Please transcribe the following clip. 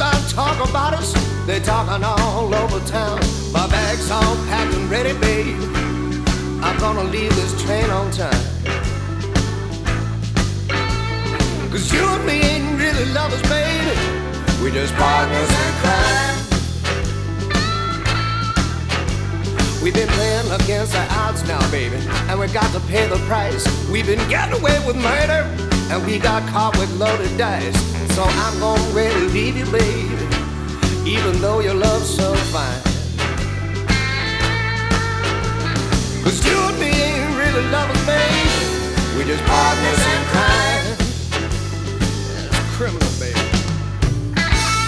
start talking about us, they talking all over town. My bag's all packed and ready, babe. I'm gonna leave this train on time. 'Cause you and me ain't really lovers, baby. We're just partners in crime. We've been playing against the odds now, baby, and we got to pay the price. We've been getting away with murder, and we got caught with loaded dice. So I'm gonna really leave you, baby, even though your love's so fine. 'Cause you and me ain't really lovers, baby. We're just partners in crime.